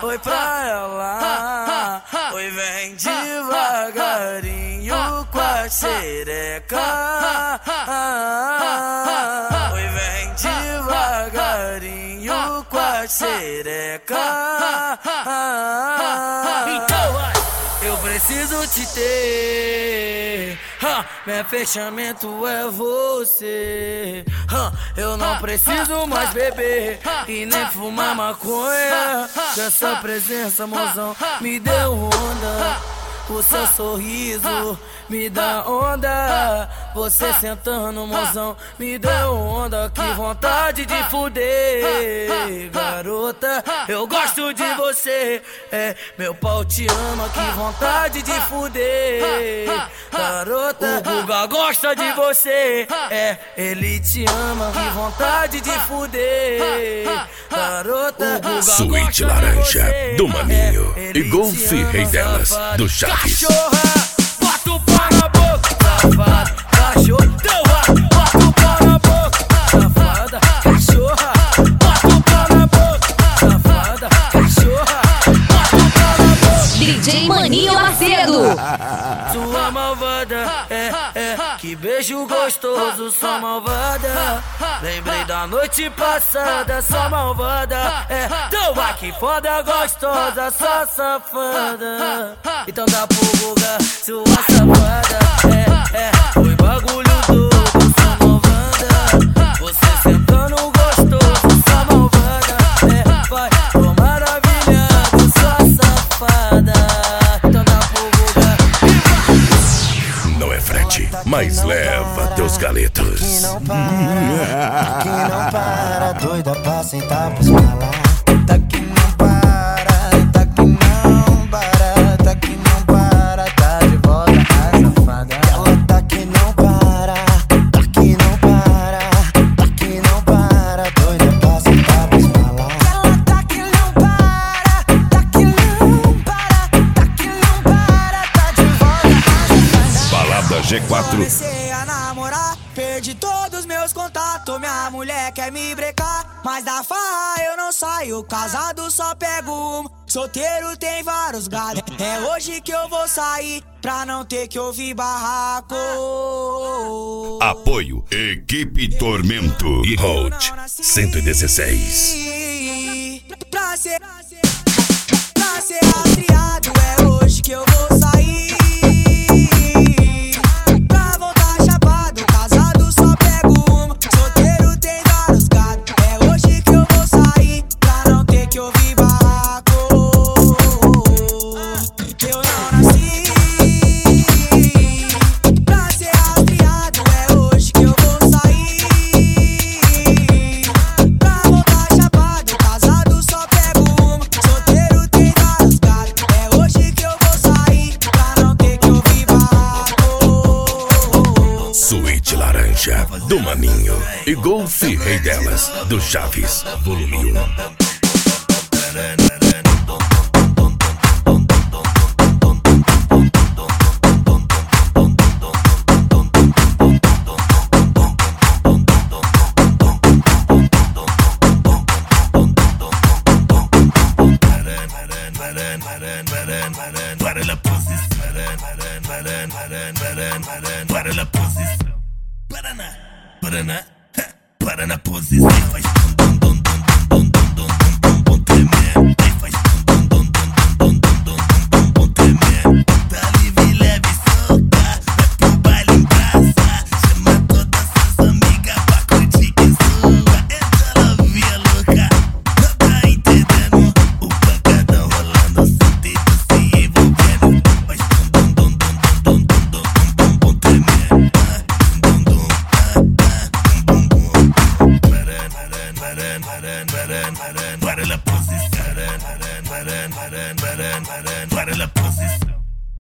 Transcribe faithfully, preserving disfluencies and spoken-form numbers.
Oi pra ela, oi vem devagarinho com a xereca. Oi vem devagarinho com a xereca. Então vai. Eu preciso te ter, huh, meu fechamento é você, huh, eu não preciso mais beber e nem fumar maconha. Essa presença, mozão, me deu onda. O seu sorriso me dá onda. Você sentando, mozão, me deu onda. Que vontade de fuder, garota, eu gosto de você. É, meu pau te ama, que vontade de fuder, garota, o Guga gosta de você. É, ele te ama, que vontade de fuder, garota, o Guga Suíte gosta Laranja, de você. do Maninho, É, e Golfe Rei Delas, do Chaves. Cachorra, bota o pau na boca, safada. Cachorro, então vai, bota o pau na boca, safada. Cachorra, bota o pau na boca, safada. Cachorra, bota o pau na boca. D J Maninho Macedo. Sua malvada, é, é, que beijo gostoso, sua malvada. Lembrei da noite passada, sua malvada, é, toma que foda gostosa, sua safada. Então dá pro Guga, sua safada, é, é, foi bagulho doido, sua malvada. Você sentando gostoso, sua malvada, é, vai, tô maravilhado, sua safada. Então dá pro Guga. Não é frete, mas leva teus galetos. Que não para, que não para, doida pra sentar pros falar. Tá que não para, tá que não para, tá que não para, tá de volta a safada. Ela tá que não para, tá que não para, tá que não para, doida pra sentar pros falar. Ela tá que não para, tá que não para, tá que não para, tá de volta a safada. Balada G quatro. Comecei a namorar, perdi todos meus contatos. Minha mulher quer me brecar, mas da farra eu não saio. Casado só pego uma, solteiro tem vários gatos. É hoje que eu vou sair, pra não ter que ouvir barraco. Apoio Equipe Tormento e Hot cento e dezesseis. Pra ser, pra ser rastreado, é hoje que eu vou sair. Pra voltar chapado, casado só pego uma, solteiro tem vários gatos. É hoje que eu vou sair, pra não ter que ouvir barraco. Eu não nasci pra ser rastreado, é hoje que eu vou sair. Pra voltar chapado, casado só pego uma, solteiro tem vários gatos. É hoje que eu vou sair, pra não ter que ouvir barraco. Suíte Laranja, do Maninho, e Golfe Rei Delas, do Chaves, volume um. Para la posição, para la posição, Paraná, Paraná, para na posição, faz dum dum dum dum dum dum dum dum tremer, faz dum dum dum dum dum dum dum dum tremer, tá livre, leve, solta, vai pro baile em praça, chama todas suas amigas pra curtir que sua, essa novinha louca, não tá entendendo, o pancadão rolando, sentido se envolvendo, faz dum dum dum dum dum dum dum dum tremer, dum dum para la posição, para la posição.